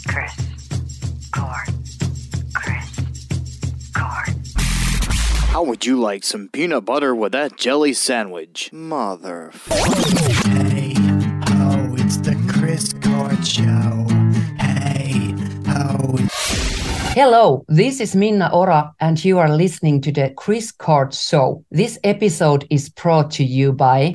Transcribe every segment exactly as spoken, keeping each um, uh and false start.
Chris Cord. Chris Cord. How would you like some peanut butter with that jelly sandwich? Mother. Hey, oh, it's the Chris Cord Show. Hey, oh. Hello, this is Minna Ora, and you are listening to the Chris Cord Show. This episode is brought to you by...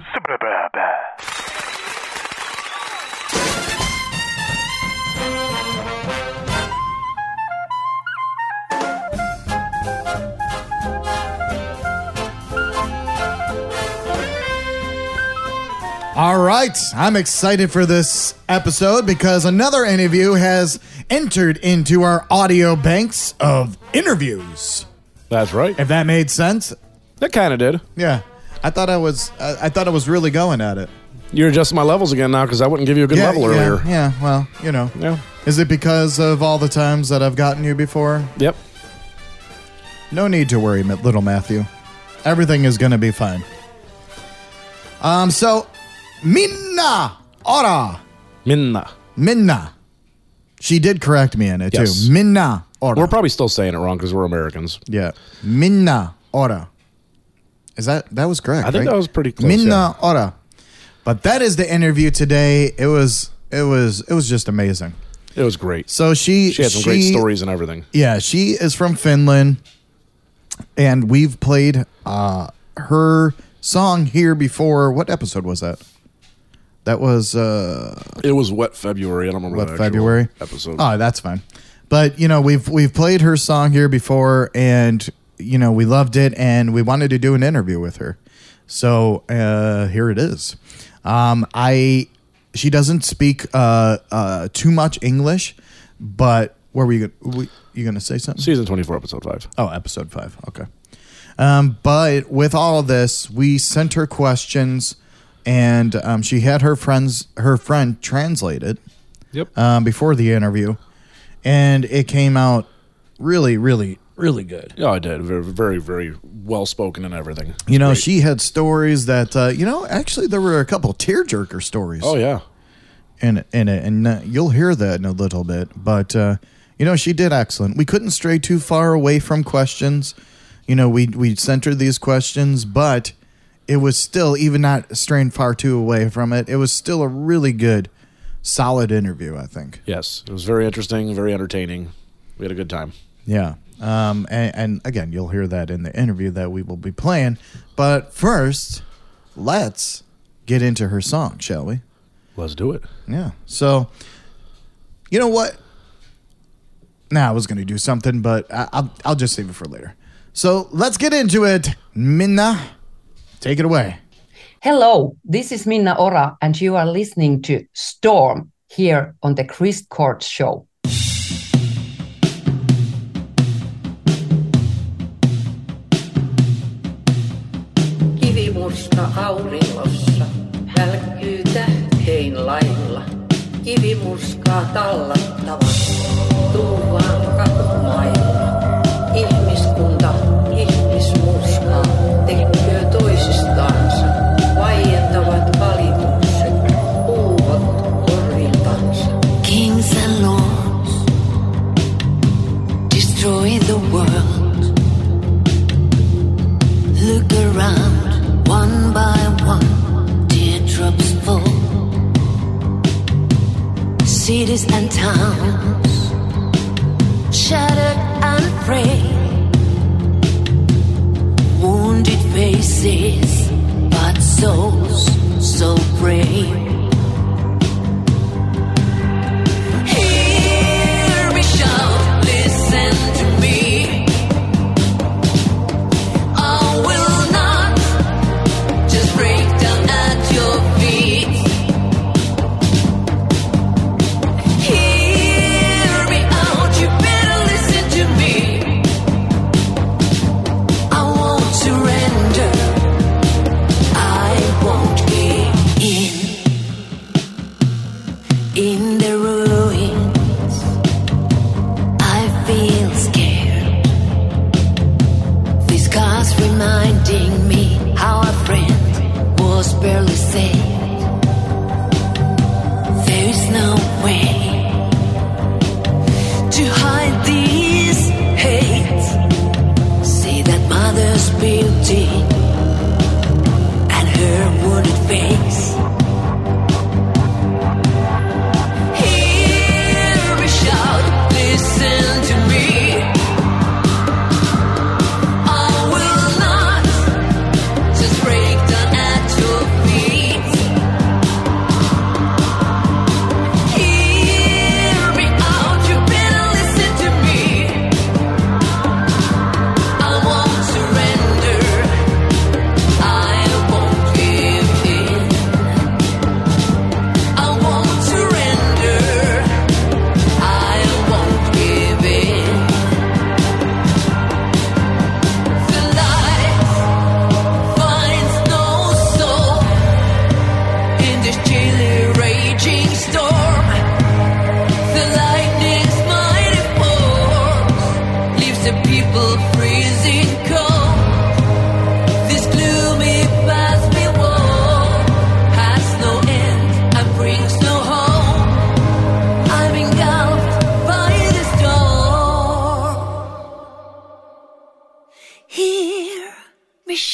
All right, I'm excited for this episode because another interview has entered into our audio banks of interviews. That's right. If that made sense. That kind of did. Yeah, I thought I was. I, I thought I was really going at it. You're adjusting my levels again now because I wouldn't give you a good yeah, level yeah, earlier. Yeah, well, you know. Yeah. Is it because of all the times that I've gotten you before? Yep. No need to worry, little Matthew. Everything is going to be fine. Um. So. Minna Ora. Minna. Minna. She did correct me in it, Yes. too. Minna Ora. We're probably still saying it wrong because we're Americans. Yeah. Minna Ora. Is that, that was correct, I think right? that was pretty close. Minna Ora. But that is the interview today. It was, it was, it was just amazing. yeah. It was great. So she, She had some she, great stories and everything. Yeah, she is from Finland, and we've played uh, her song here before. What episode was that? That was uh, It was Wet February. I don't remember what the actual February episode. Oh, that's fine. But you know, we've we've played her song here before, and you know, we loved it, and we wanted to do an interview with her. So uh, here it is. Um, I she doesn't speak uh, uh, too much English, but where were you? We, you gonna say something? Season twenty-four, episode five. Oh, episode five. Okay. Um, but with all of this, we sent her questions, and um, she had her friends, her friend translate it. Yep. Um, before the interview, and it came out really, really, really good. Yeah, I did. Very, very, very well spoken and everything. You know, Great. she had stories that uh, you know. Actually, there were a couple tearjerker stories. Oh yeah. in in it, and uh, you'll hear that in a little bit. But uh, you know, she did excellent. We couldn't stray too far away from questions. You know, we we sent her these questions, but it was still, even not straying far too away from it, it was still a really good, solid interview, I think. Yes, it was very interesting, very entertaining. We had a good time. Yeah. Um, and, and again, you'll hear that in the interview that we will be playing. But first, let's get into her song, shall we? Let's do it. Yeah. So, you know what? Nah, I was going to do something, but I, I'll, I'll just save it for later. So let's get into it. Minna, take it away. Hello, this is Minna Ora, and you are listening to Storm here on the Chris Cord Show. Kivimusta auringossa välkkyy tähtein lailla. Kivimurskaa tallattavat tuuvaan katumailla. Ihmiskunta ihmismurskaa tekee toisistansa. Vaientavat valitukset puuvot korviltansa. Kings and lords destroy the world. Look around, one by one, teardrops fall. Cities and towns shattered and frayed. Wounded faces, but souls so brave. Hear me shout, listen to me. I will not just break down at your feet. Hear me out, you better listen to me. I won't surrender, I won't give in.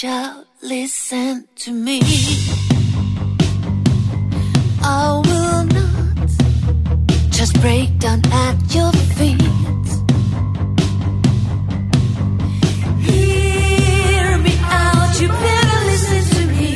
shall listen to me. I will not just break down at your feet. Hear me out, you better listen to me.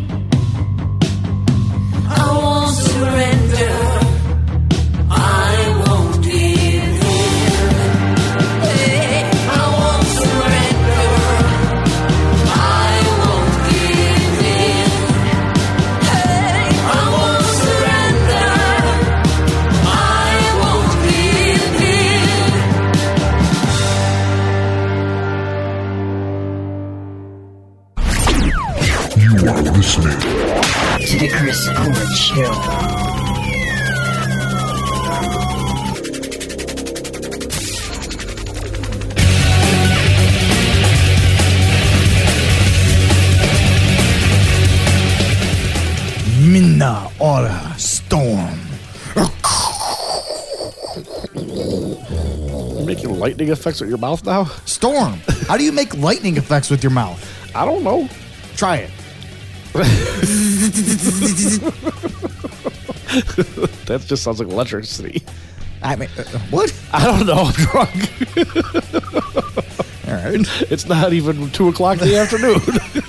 I won't surrender. I won't give in. Hey, I won't surrender. I won't give in. Hey, I won't surrender. I won't give in. You are listening To the Chris Court Show. Minna Aura Storm. You making lightning effects with your mouth now? Storm. How do you make lightning effects with your mouth? I don't know. Try it. That just sounds like electricity. I mean, uh, what? I don't know. I'm drunk. All right. It's not even two o'clock in the afternoon.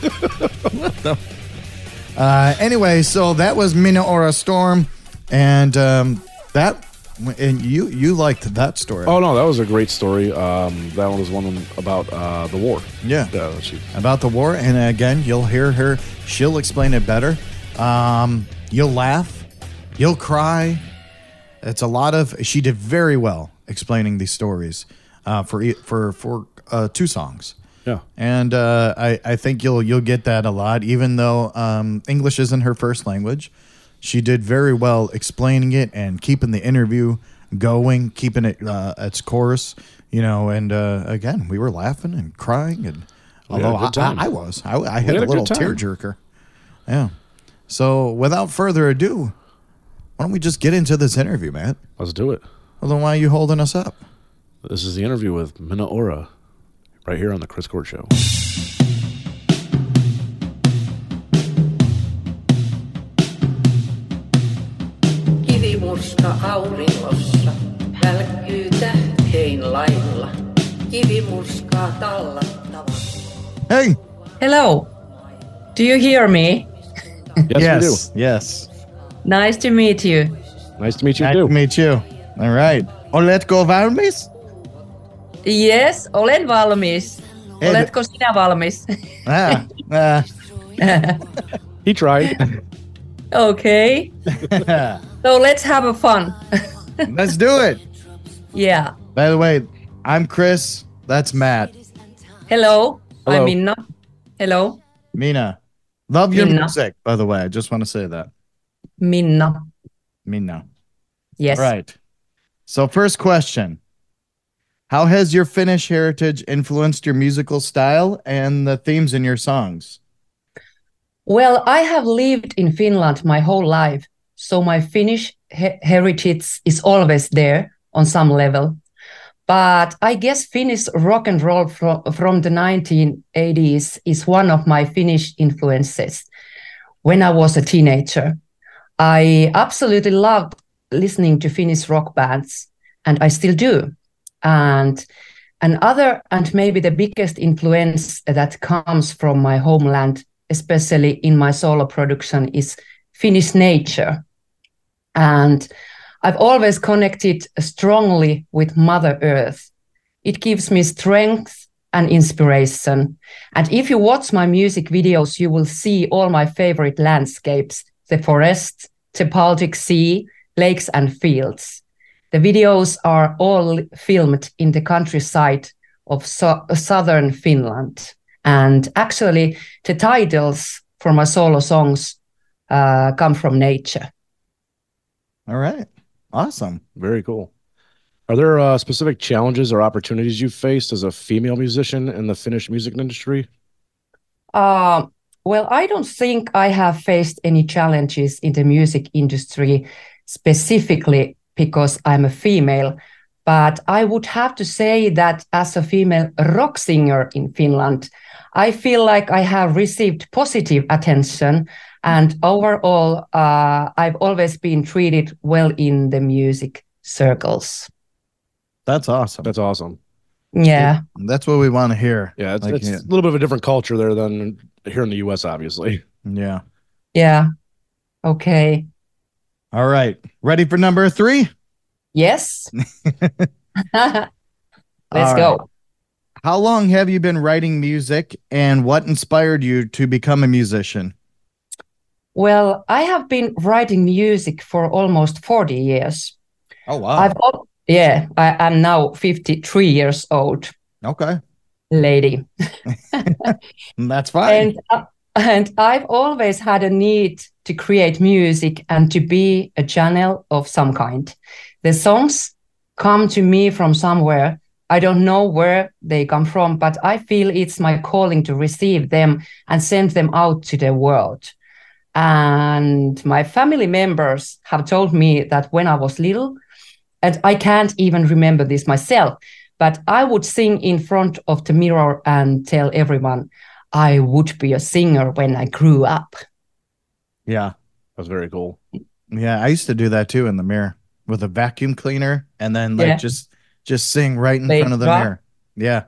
Uh, anyway, so that was Minna Aura Storm, and um, that, and you you liked that story. Oh no, that was a great story. Um, that one was one about uh, the war. Yeah. Yeah. She, About the war, and again, you'll hear her. She'll explain it better. Um, you'll laugh, you'll cry. It's a lot of. She did very well explaining these stories uh, for e- for for uh, two songs. yeah. And uh, I, I think you'll you'll get that a lot, even though um, English isn't her first language. She did very well explaining it and keeping the interview going, keeping it uh, its course, you know. And uh, again, we were laughing and crying, and We had a although I, good time. I, I was, I, I had, had a a little good time. tearjerker. Yeah. So without further ado, why don't we just get into this interview, Matt? Let's do it. Well, then why are you holding us up? This is the interview with Minna Aura, right here on the Chris Court Show. Kivimusta auringossa välkkyy tähtein lailla. Kivimurskaa tallattava. Hey. Hello. Do you hear me? Yes, we Yes. Nice to meet you. do. Nice to meet you Nice too. to meet you. All right. Oletko valmis? Yes, olen valmis. Ei- Oletko sinä valmis? Ah, ah. He tried. Okay. So let's have a fun. Let's do it. Yeah. By the way, I'm Chris. That's Matt. Hello. Hello. I'm Minna. Hello. Mina. Love your Minna. music, by the way. I just want to say that. Minna. Mina. Yes. Right. So, first question. How has your Finnish heritage influenced your musical style and the themes in your songs? Well, I have lived in Finland my whole life, so my Finnish he- heritage is always there on some level. But I guess Finnish rock and roll fro- from the nineteen eighties is one of my Finnish influences. When I was a teenager, I absolutely loved listening to Finnish rock bands, and I still do. And another, and maybe the biggest influence that comes from my homeland, especially in my solo production, is Finnish nature. And I've always connected strongly with Mother Earth. It gives me strength and inspiration. And if you watch my music videos, you will see all my favorite landscapes, the forest, the Baltic Sea, lakes and fields. The videos are all filmed in the countryside of so- southern Finland. And actually, the titles for my solo songs uh, come from nature. All right. Awesome. Very cool. Are there uh, specific challenges or opportunities you've faced as a female musician in the Finnish music industry? Uh, well, I don't think I have faced any challenges in the music industry specifically because I'm a female, But I would have to say that as a female rock singer in Finland, I feel like I have received positive attention, and overall, uh, I've always been treated well in the music circles. That's awesome. That's awesome. Yeah. That's what we want to hear. Yeah, it's, Like, it's yeah. a little bit of a different culture there than here in the U S, obviously. Yeah. Yeah. Okay. All right. Ready for number three? Yes. Let's All go. right. How long have you been writing music, and what inspired you to become a musician? Well, I have been writing music for almost forty years. Oh, wow. I've al- yeah, I am now fifty-three years old Okay. lady. That's fine. And uh, and I've always had a need to create music and to be a channel of some kind. The songs come to me from somewhere. I don't know where they come from, but I feel it's my calling to receive them and send them out to the world. And my family members have told me that when I was little, and I can't even remember this myself, but I would sing in front of the mirror and tell everyone I would be a singer when I grew up. Yeah. That's very cool. Yeah. I used to do that too in the mirror with a vacuum cleaner, and then like Yeah. just just sing right in Play front of the drop. mirror. Yeah.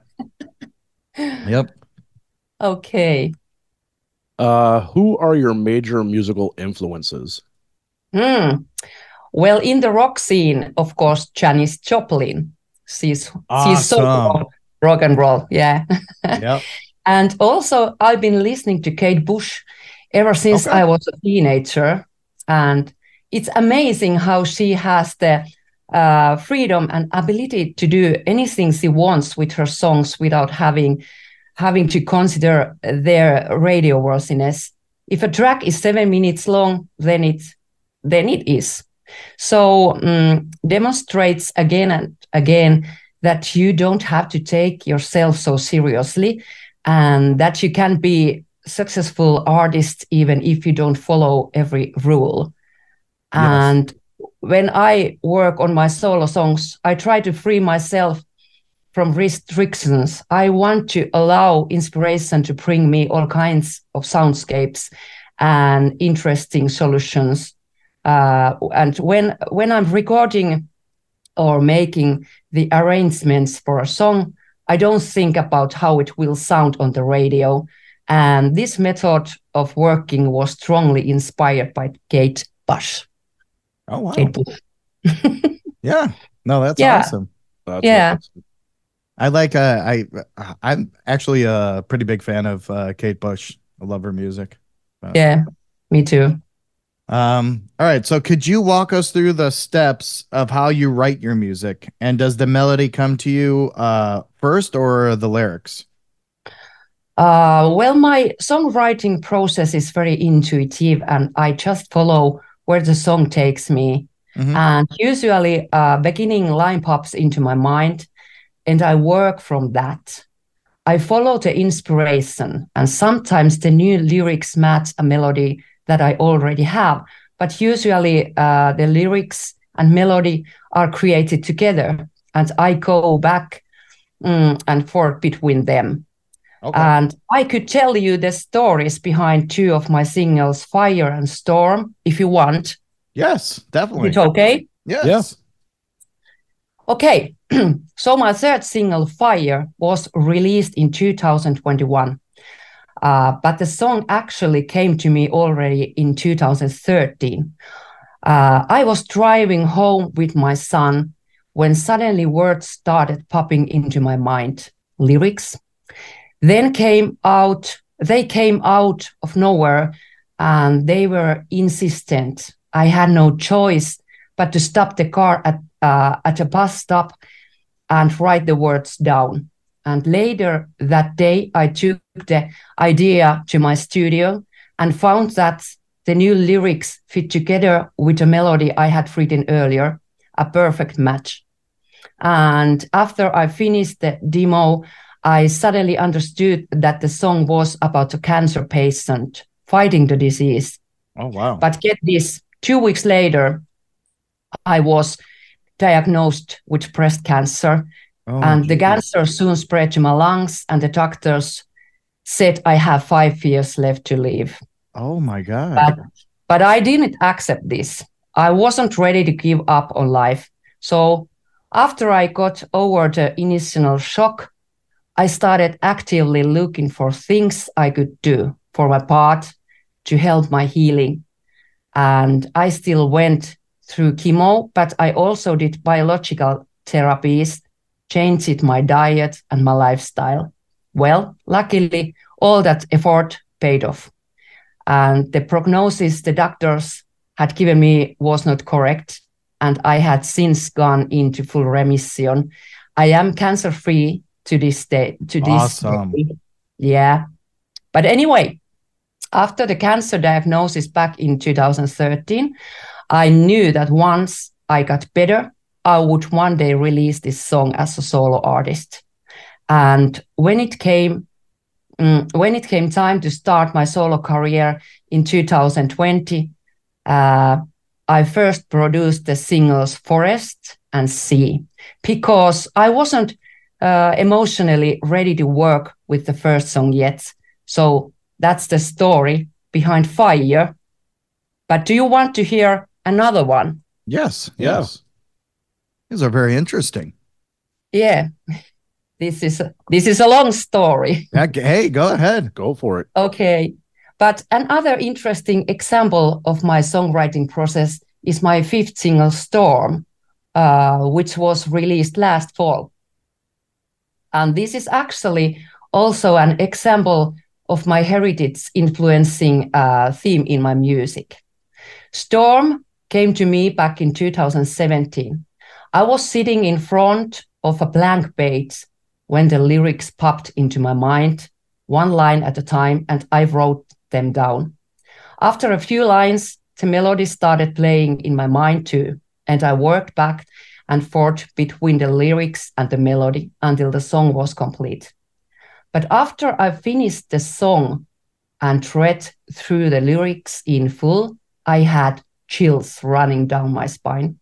Yep. Okay. Uh, who are your major musical influences? Hmm. Well, in the rock scene, of course, Janis Joplin. She's she's so Awesome. rock, rock and roll. Yeah. Yep. And also, I've been listening to Kate Bush ever since Okay. I was a teenager. And it's amazing how she has the uh, freedom and ability to do anything she wants with her songs without having having to consider their radio worthiness. If a track is seven minutes long, then it then it is. So um, demonstrates again and again that you don't have to take yourself so seriously, and that you can be successful artist even if you don't follow every rule. Yes. And when I work on my solo songs, I try to free myself from restrictions. I want to allow inspiration to bring me all kinds of soundscapes and interesting solutions. Uh, and when when I'm recording or making the arrangements for a song, I don't think about how it will sound on the radio. And this method of working was strongly inspired by Kate Bush. Oh, wow. Kate Bush. Yeah. No, that's Yeah. awesome. That's Yeah. awesome. I like uh I I'm actually a pretty big fan of uh Kate Bush. I love her music. Yeah, me too. Um all right, so could you walk us through the steps of how you write your music? And does the melody come to you uh first or the lyrics? Uh, well, my songwriting process is very intuitive, and I just follow where the song takes me. Mhm. And usually, uh, beginning line pops into my mind, and I work from that. I follow the inspiration, and sometimes the new lyrics match a melody that I already have. But usually, uh, the lyrics and melody are created together, and I go back mm, and forth between them. Okay. And I could tell you the stories behind two of my singles, Fire and Storm, if you want. Yes, definitely. It's okay? Yes. Yeah. Okay. So my third single, Fire, was released in two thousand twenty-one. Uh, but the song actually came to me already in two thousand thirteen. Uh, I was driving home with my son when suddenly words started popping into my mind. Lyrics. Then came out, they came out of nowhere, and they were insistent. I had no choice but to stop the car at uh, at a bus stop and write the words down. And later that day, I took the idea to my studio and found that the new lyrics fit together with a melody I had written earlier, a perfect match. And after I finished the demo, I suddenly understood that the song was about a cancer patient fighting the disease. Oh, wow. But get this, two weeks later, I was diagnosed with breast cancer. Oh, and the geez. cancer soon spread to my lungs, and the doctors said I have five years left to live. Oh my God. But, but I didn't accept this. I wasn't ready to give up on life. So after I got over the initial shock, I started actively looking for things I could do for my part to help my healing. And I still went through chemo, but I also did biological therapies, changed my diet and my lifestyle. Well, luckily, all that effort paid off. And the prognosis the doctors had given me was not correct, and I had since gone into full remission. I am cancer-free to this day. To this Awesome. day. Yeah. But anyway, after the cancer diagnosis back in two thousand thirteen, I knew that once I got better, I would one day release this song as a solo artist. And when it came, um, when it came time to start my solo career in two thousand twenty, uh, I first produced the singles Forest and Sea because I wasn't uh, emotionally ready to work with the first song yet. So that's the story behind Fire. But do you want to hear another one? Yes. Yeah. Yes. These are very interesting. Yeah. This is a, this is a long story. Okay, hey, go ahead. Go for it. Okay. But another interesting example of my songwriting process is my fifth single, Storm, uh, which was released last fall. And this is actually also an example of my heritage influencing uh, theme in my music. Storm came to me back in two thousand seventeen. I was sitting in front of a blank page when the lyrics popped into my mind, one line at a time, and I wrote them down. After a few lines, the melody started playing in my mind too, and I worked back and forth between the lyrics and the melody until the song was complete. But after I finished the song and read through the lyrics in full, I had chills running down my spine.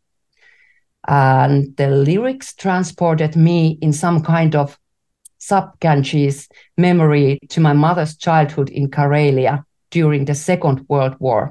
And the lyrics transported me in some kind of subconscious memory to my mother's childhood in Karelia during the Second World War.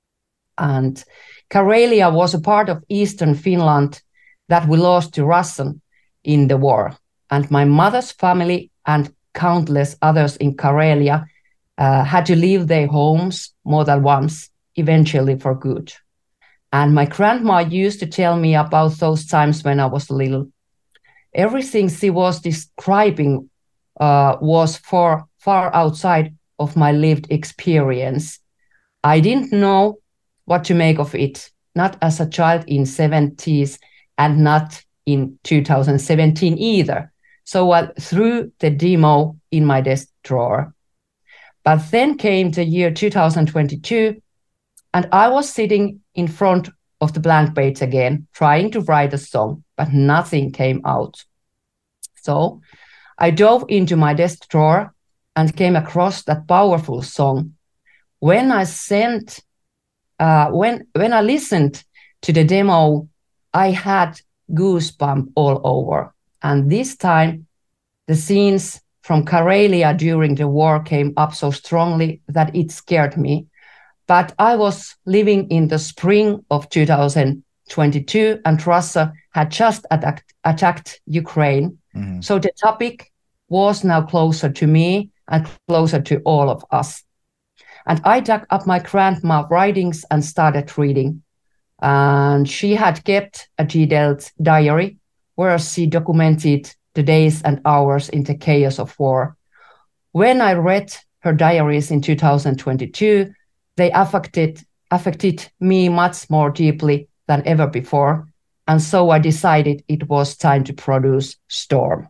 And Karelia was a part of Eastern Finland that we lost to Russia in the war. And my mother's family and countless others in Karelia uh, had to leave their homes more than once, eventually for good. And my grandma used to tell me about those times when I was little. Everything she was describing uh, was far, far outside of my lived experience. I didn't know what to make of it, not as a child in seventies and not in two thousand seventeen either. So I threw the demo in my desk drawer. But then came the year two thousand twenty-two, and I was sitting in front of the blank page again, trying to write a song, but nothing came out. So I dove into my desk drawer and came across that powerful song. When I sent, uh, when when I listened to the demo, I had goosebumps all over. And this time, the scenes from Karelia during the war came up so strongly that it scared me. But I was living in the spring of two thousand twenty-two, and Russia had just attacked, attacked Ukraine. Mm-hmm. So the topic was now closer to me and closer to all of us. And I dug up my grandma's writings and started reading. And she had kept a detailed diary where she documented the days and hours in the chaos of war. When I read her diaries in two thousand twenty-two, they affected, affected me much more deeply than ever before. And so I decided it was time to produce Storm.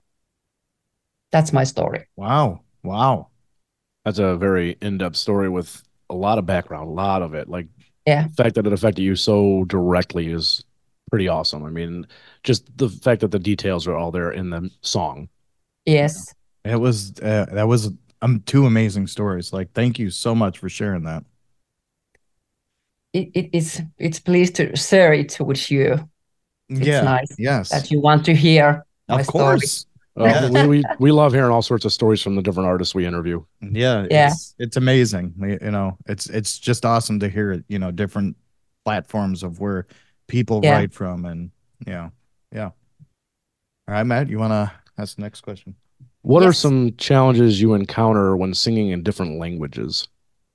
That's my story. Wow. Wow. That's a very in-depth story with a lot of background, a lot of it. Like, yeah. The fact that it affected you so directly is pretty awesome. I mean, just the fact that the details are all there in the song. Yes. It was, uh, that was um, two amazing stories. Like, thank you so much for sharing that. It, it, it's, it's pleased to share it with you. It's yeah. nice Yes. that you want to hear my Of story. course. Uh, Yeah. we, we we love hearing all sorts of stories from the different artists we interview. Yeah, Yeah. it's it's amazing. You you know, it's it's just awesome to hear it, you know, different platforms of where people Yeah. write from and yeah. Yeah. All right, Matt, you want to ask the next question? What are Yes. some challenges you encounter when singing in different languages?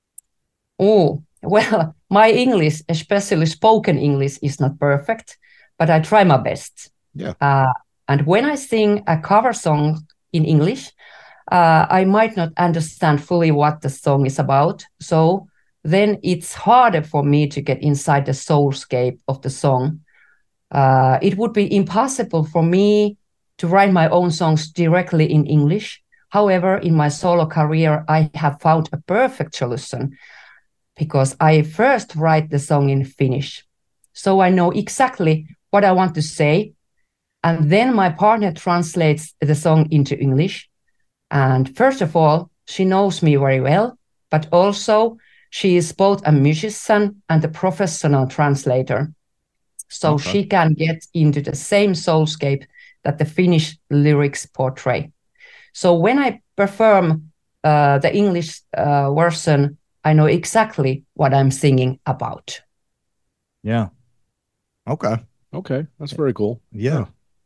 Oh, well, my English, especially spoken English, is not perfect, but I try my best. Yeah. Uh, and when I sing a cover song in English, uh, I might not understand fully what the song is about. So then it's harder for me to get inside the soulscape of the song. Uh, it would be impossible for me to write my own songs directly in English. However, in my solo career, I have found a perfect solution because I first write the song in Finnish. So I know exactly what I want to say. And then my partner translates the song into English. And first of all, she knows me very well, but also she is both a musician and a professional translator. So Okay. she can get into the same soulscape that the Finnish lyrics portray. So when I perform uh, the English uh, version, I know exactly what I'm singing about. Yeah. Okay. Okay, that's very cool. Yeah.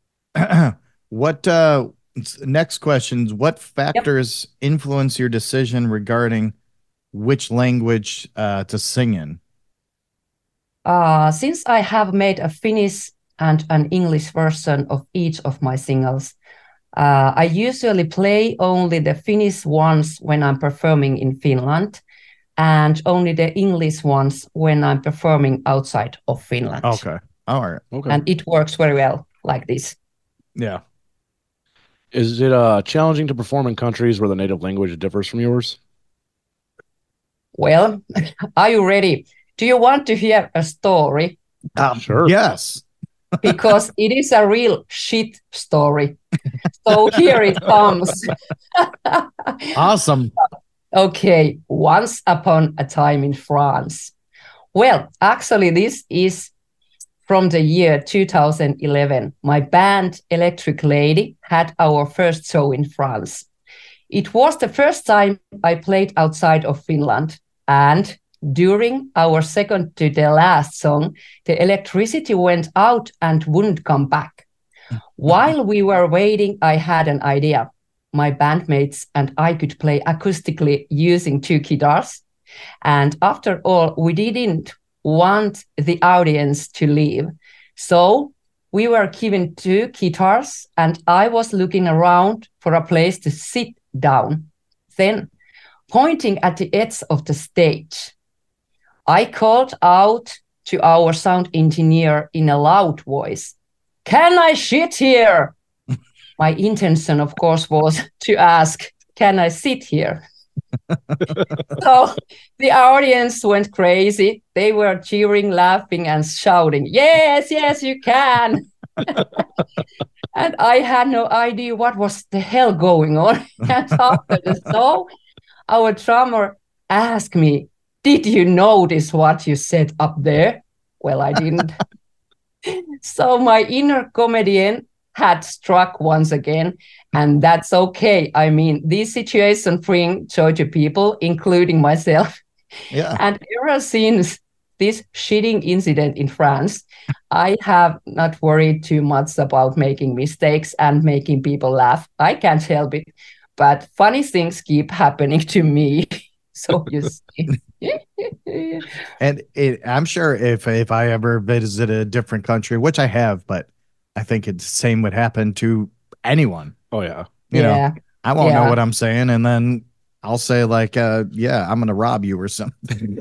What uh s- next questions, what factors influence your decision regarding which language uh to sing in? Uh, since I have made a Finnish and an English version of each of my singles, uh, I usually play only the Finnish ones when I'm performing in Finland and only the English ones when I'm performing outside of Finland. Okay. All right. Okay. And it works very well like this. Yeah. Is it uh challenging to perform in countries where the native language differs from yours? Well, are you ready? Do you want to hear a story? Um, Sure. Yes. Because it is a real shit story. So here it comes. Awesome. Okay, once upon a time in France. Well, actually, this is from the year two thousand eleven. My band, Electric Lady, had our first show in France. It was the first time I played outside of Finland. And during our second to the last song, the electricity went out and wouldn't come back. While we were waiting, I had an idea. My bandmates and I could play acoustically using two guitars. And after all, we didn't want the audience to leave. So we were given two guitars and I was looking around for a place to sit down. Then, pointing at the edge of the stage, I called out to our sound engineer in a loud voice, "Can I shit here?" My intention, of course, was to ask, "Can I sit here?" So the audience went crazy. They were cheering, laughing, and shouting, "Yes, yes, you can." And I had no idea what was the hell going on. And after the show, our drummer asked me, "Did you notice what you said up there?" Well, I didn't. So my inner comedian had struck once again, and that's okay. I mean, these situations bring joy to people, including myself. Yeah. And ever since this shitting incident in France, I have not worried too much about making mistakes and making people laugh. I can't help it, but funny things keep happening to me. So you see. And it, I'm sure if if I ever visit a different country, which I have, but I think it's the same would happen to anyone. Oh yeah. You Yeah. know, I won't know Yeah. what I'm saying, and then I'll say like, uh, "Yeah, I'm gonna rob you" or something.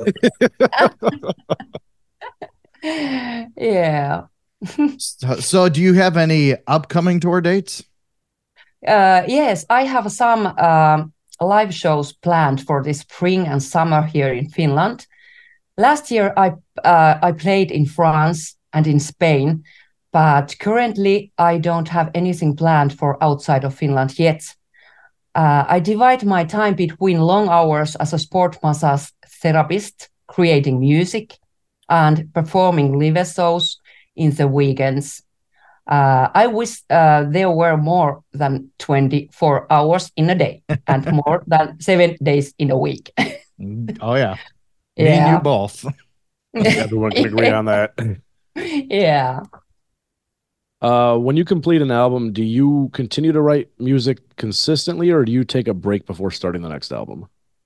Yeah. so, so, do you have any upcoming tour dates? Uh, yes, I have some um, live shows planned for this spring and summer here in Finland. Last year, I uh, I played in France and in Spain, but currently I don't have anything planned for outside of Finland yet. Uh, I divide my time between long hours as a sport massage therapist, creating music, and performing live shows in the weekends. Uh, I wish uh, there were more than twenty-four hours in a day and more than seven days in a week. Oh yeah. Me and you Yeah. both. Everyone can agree on that. Yeah. Uh, when you complete an album, do you continue to write music consistently, or do you take a break before starting the next album?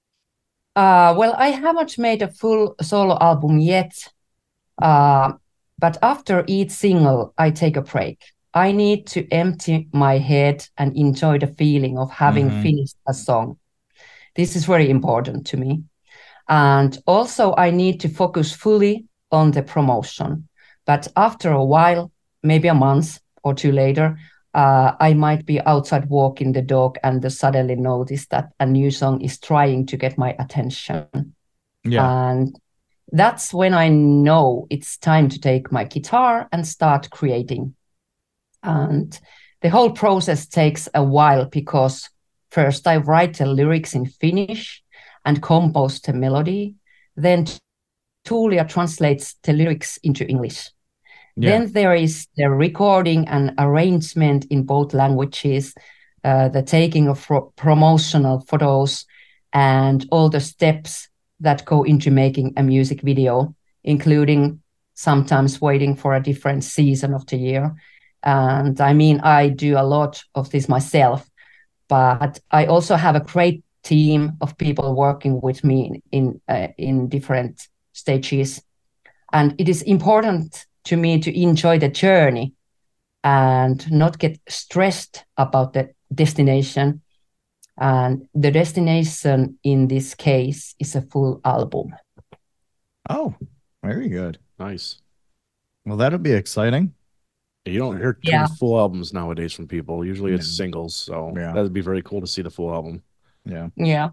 Uh, well, I haven't made a full solo album yet, uh, but after each single, I take a break. I need to empty my head and enjoy the feeling of having Mhm. finished a song. This is very important to me. And also, I need to focus fully on the promotion. But after a while, maybe a month or two later, uh, I might be outside walking the dog and suddenly notice that a new song is trying to get my attention. Yeah. And that's when I know it's time to take my guitar and start creating. And the whole process takes a while because first I write the lyrics in Finnish and compose the melody. Then Tuulia translates the lyrics into English. Yeah. Then there is the recording and arrangement in both languages, uh, the taking of pro- promotional photos, and all the steps that go into making a music video, including sometimes waiting for a different season of the year. And I mean, I do a lot of this myself, but I also have a great team of people working with me in uh, in different stages. And it is important to me to enjoy the journey and not get stressed about the destination. And the destination in this case is a full album. Oh, very good. Nice. Well, that'll be exciting. You don't hear too Yeah. many full albums nowadays from people. Usually it's No. singles, so Yeah. that'd be very cool to see the full album. Yeah. Yeah.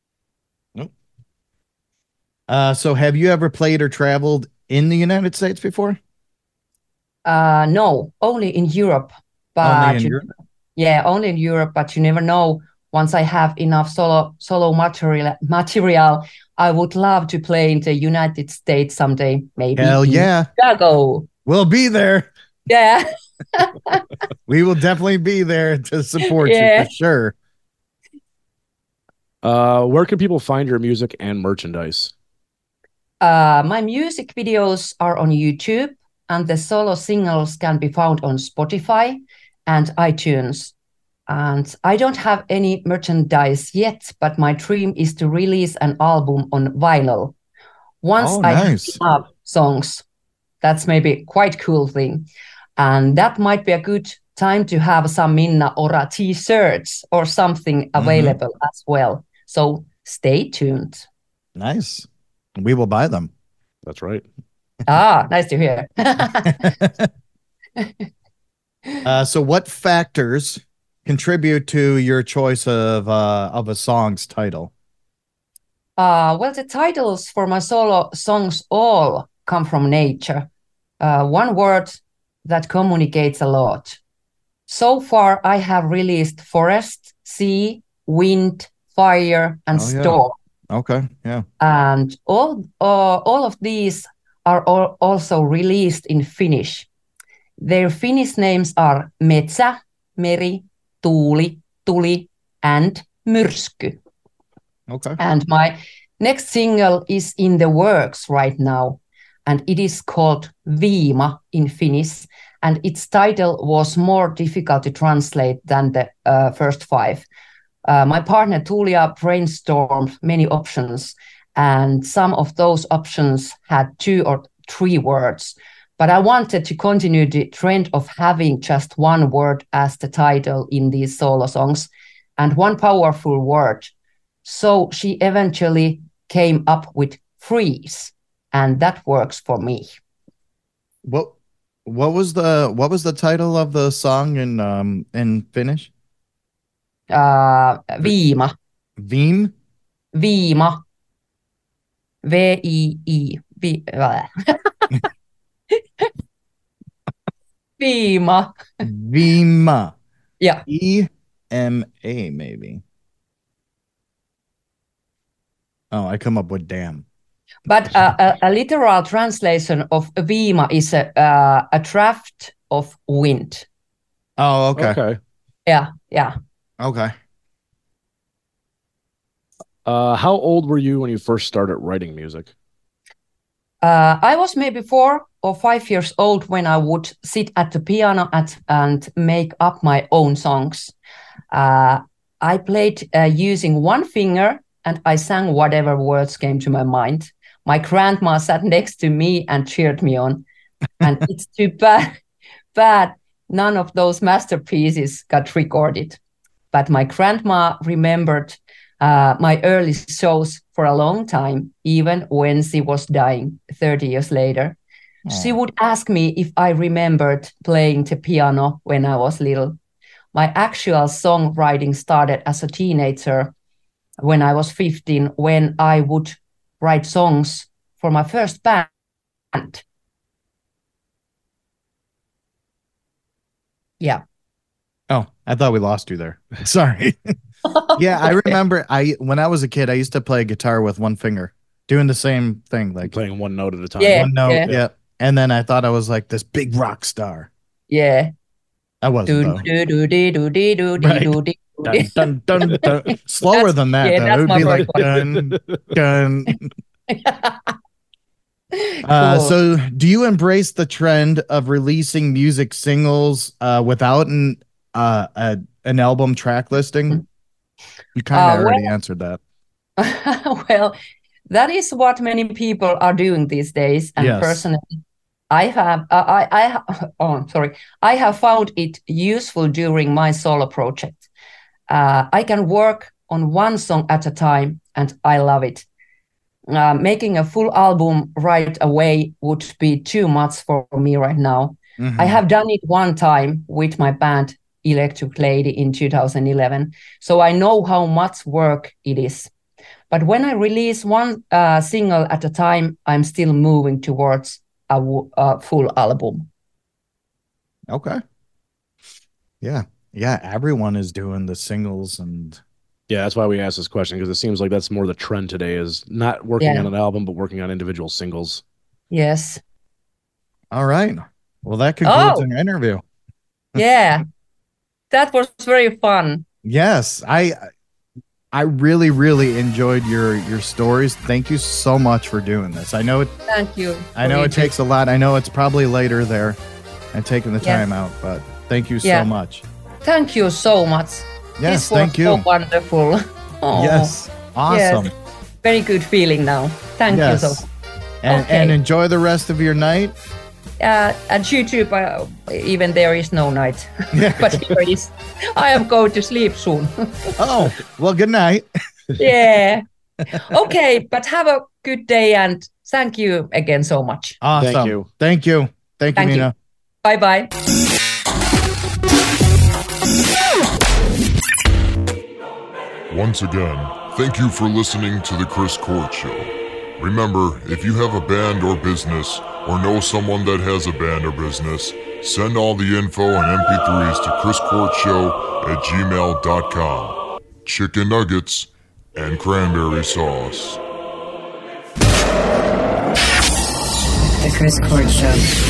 Uh, so have you ever played or traveled in the United States before? Uh, no, only in Europe. But Only in you- Europe? Yeah, only in Europe, but you never know. Once I have enough solo solo material material, I would love to play in the United States someday, maybe. Hell in yeah. Chicago. We'll be there. Yeah. We will definitely be there to support you Yeah. for sure. Uh, where can people find your music and merchandise? Uh, my music videos are on YouTube, and the solo singles can be found on Spotify and iTunes. And I don't have any merchandise yet, but my dream is to release an album on vinyl. Once Oh, I nice. have songs, that's maybe quite cool thing. And that might be a good time to have some Minna Ora t-shirts or something available as well. So stay tuned. Nice. We will buy them. That's right. Ah, nice to hear. Uh, so what factors contribute to your choice of uh, of a song's title? Uh, well, the titles for my solo songs all come from nature. Uh, one word that communicates a lot. So far, I have released forest, sea, wind, fire, and Oh, yeah. storm. Okay. Yeah. And all, uh, all of these are all also released in Finnish. Their Finnish names are Metsä, Meri, Tuuli, Tuli, and Myrsky. Okay. And my next single is in the works right now, and it is called Viima in Finnish, and its title was more difficult to translate than the uh, first five. Uh, my partner Tuulia brainstormed many options, and some of those options had two or three words. But I wanted to continue the trend of having just one word as the title in these solo songs, and one powerful word. So she eventually came up with freeze, and that works for me. What what was the what was the title of the song in um in Finnish? Uh, Viima, Veem? Viima, V I I, vi, Viima. Veema. Yeah. E M A maybe. Oh, I come up with damn. But uh, a, a literal translation of Viima is a, uh, a draft of Wind. Oh, okay. Okay. Yeah, yeah. Okay. Uh, how old were you when you first started writing music? Uh, I was maybe four or five years old when I would sit at the piano at, and make up my own songs. Uh, I played uh, using one finger and I sang whatever words came to my mind. My grandma sat next to me and cheered me on. And it's too bad, bad none of those masterpieces got recorded. But my grandma remembered uh, my early shows for a long time, even when she was dying thirty years later. Aw. She would ask me if I remembered playing the piano when I was little. My actual songwriting started as a teenager when I was fifteen, when I would write songs for my first band. Yeah. Oh, I thought we lost you there. Sorry. Yeah, I remember I when I was a kid, I used to play guitar with one finger, doing the same thing, like Playing one note at a time. Yeah. one note. yeah. Yeah. And then I thought I was like this big rock star. Yeah. I wasn't Do though. do do do do do do do Right. do do. Dun, dun, dun, dun. Slower That's- than that, yeah, though. that's It would my be like voice. dun, dun. Uh, Cool. so, do you embrace the trend of releasing music singles uh, without an uh, a, an album track listing? You kind Uh, of already well- answered that. Well, that is what many people are doing these days. And Yes. personally, I have, uh, I, I, ha- oh, sorry, I have found it useful during my solo project. Uh, I can work on one song at a time, and I love it. Uh, making a full album right away would be too much for me right now. Mhm. I have done it one time with my band Electric Lady in two thousand eleven, so I know how much work it is. But when I release one uh, single at a time, I'm still moving towards a, w- a full album. Okay. Yeah. Yeah. Everyone is doing the singles and Yeah, that's why we asked this question, because it seems like that's more the trend today, is not working Yeah. on an album, but working on individual singles. Yes. all right. Well, that concludes Oh. our interview. Yeah. That was very fun. Yes, I I really really enjoyed your your stories. Thank you so much for doing this. I know it Thank you. I know it takes a lot. I know it's probably later there and taking the Yeah. time out, but thank you Yeah. so much. Thank you so much. Yes, This was thank you. so wonderful. Oh, Yes. Awesome. very good feeling now. Thank Yes. you so. And, Okay. and enjoy the rest of your night. Uh, and YouTube, uh, even there is no night, but here it is. I am going to sleep soon. Oh, well, good night. Yeah. Okay, but have a good day and thank you again so much. Awesome. Thank you. Thank you. Thank you, Thank you. Mina. Bye bye. Once again, thank you for listening to The Chris Court Show. Remember, if you have a band or business, or know someone that has a band or business, send all the info and M P threes to chriscourtshow at gmail dot com. Chicken nuggets and cranberry sauce. The Chris Court Show.